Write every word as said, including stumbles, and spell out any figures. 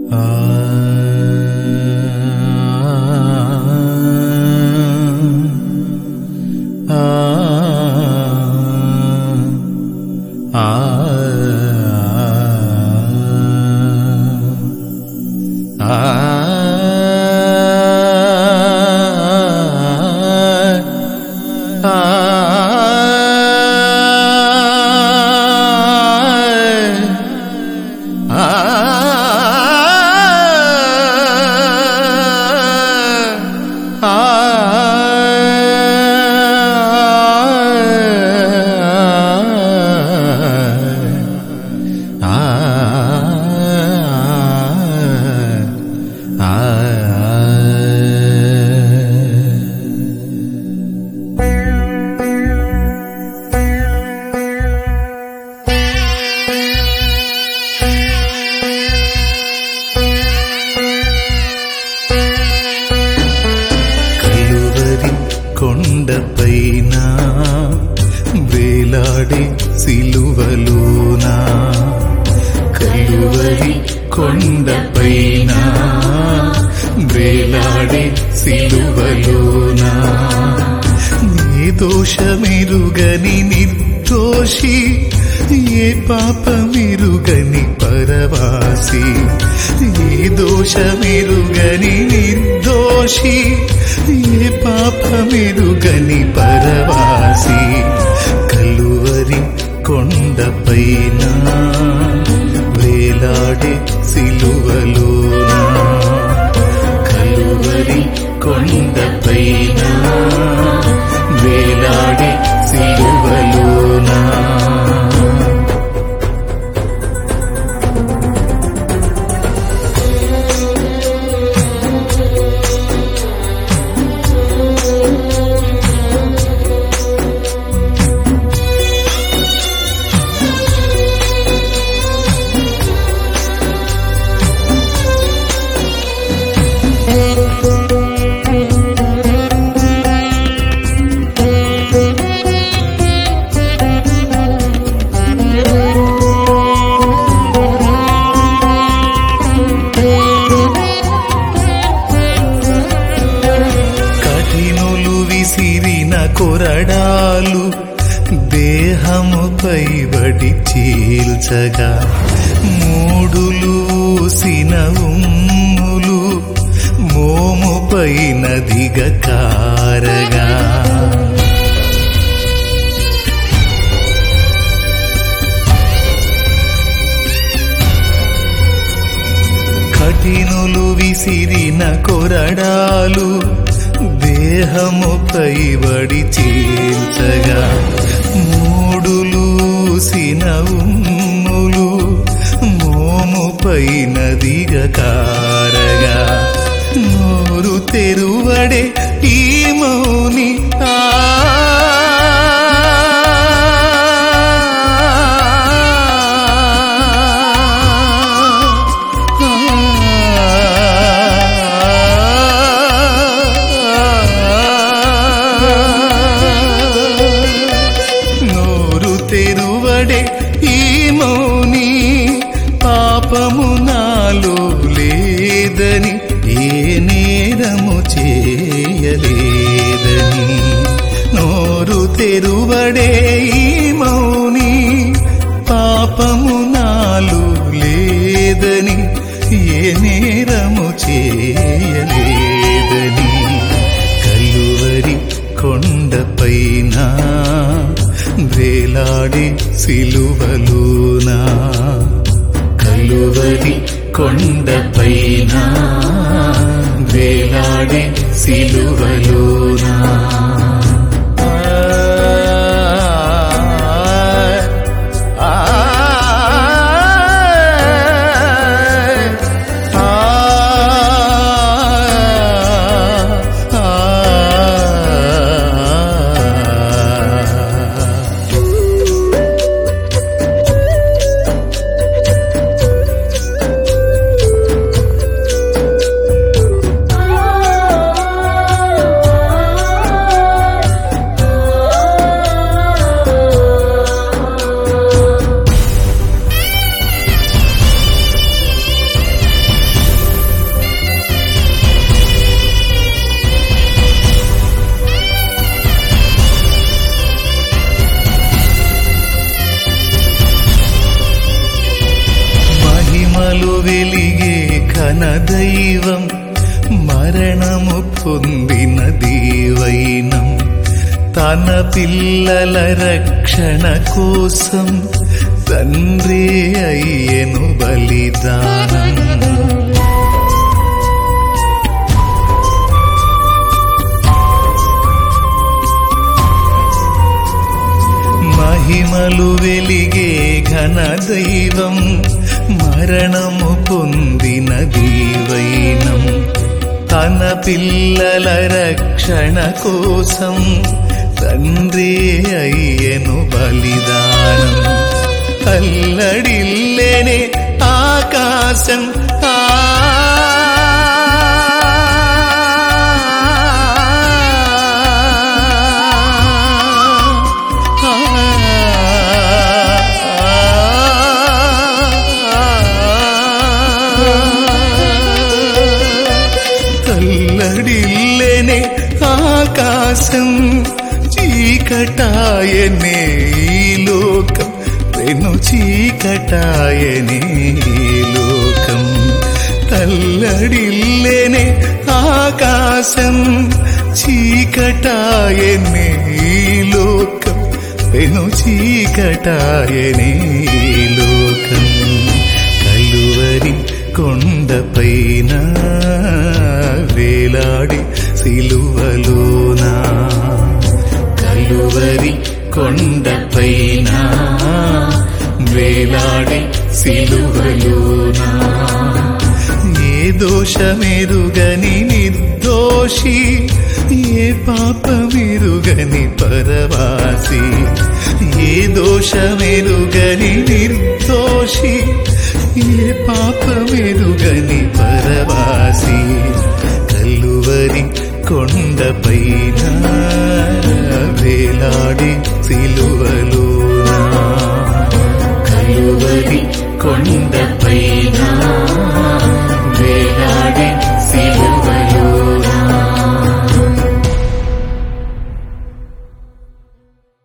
కొండపైన వేలాడే సిలువలోనా, కలువరి కొండపైన వేలాడే సిలువలోనా, ఏ దోషమెరుగని నిర్దోషి, ఏ పాపమెరుగని పరవాసి, ఏ దోషమెరుగని నిర్దోషి, ఏ పాపమెరుగని పరవాసి, కలువరి కొండపైన వేలాడే సిలువలోనా, కలువరి కొండపైన వేలాడే సిలువలోనా. కొరడాలు దేహముపై బడి చీల్చగా, మూడులూసిన ఉమ్ములు మోముపైన దిగకారగా, కఠినులు విసిరిన కొరడాలు దేహముపై బడి చీల్చగా, మూడులూసిన ఉమ్ములు మోముపైన దిగకారగా, నోరు తెరువడే ఈ మౌని ఆ తెరువడే ఈ మౌని, పాపము నాలో లేదని, ఏ నేరము చేయలేదని, నోరు తెరువడే ఈ మౌని, పాపము నాలో లేదని, ఏ నేరము చేయలేదని, కలువరి కొండపైన వేలాడే సిలువలోనా, కలువరి కొండపైన వేలాడే సిలువలోనా. వెలిగే ఘనదైవం మరణము పొందిన దీవైనం తన పిల్లల రక్షణ కోసం తండ్రి అయ్యెను బలిదానం. మహిమలు వెలిగే ఘనదైవం మరణము పొందిన దీవైనం తన పిల్లల రక్షణ కోసం తండ్రి అయ్యెను బలిదానం. అల్లడిల్లెనే ఆకాశం ఆ అల్లడిల్లెనే ఆకాశం చీకటాయనే ఈ లోకం వెను చీకటాయనే ఈ లోకం. తల్లడిల్లెనే ఆకాశం చీకటాయనే ఈ లోకం వెను చీకటాయనే ఈ లోకం. కలువరి కొండపైన వేలాడి సిలువలోనా కలువరి కొండపైన వేలాడి సిలువలోనా ఏ దోషమెరుగని నిర్దోషి ఏ పాపమెరుగని పరవాసి ఏ దోషమెరుగని నిర్దోషి ఏ పాపమెరుగని పరవాసి కలువరి కొండపైన వేలాడి సిలువలోనా కలువరి కొండపైన వేలాడి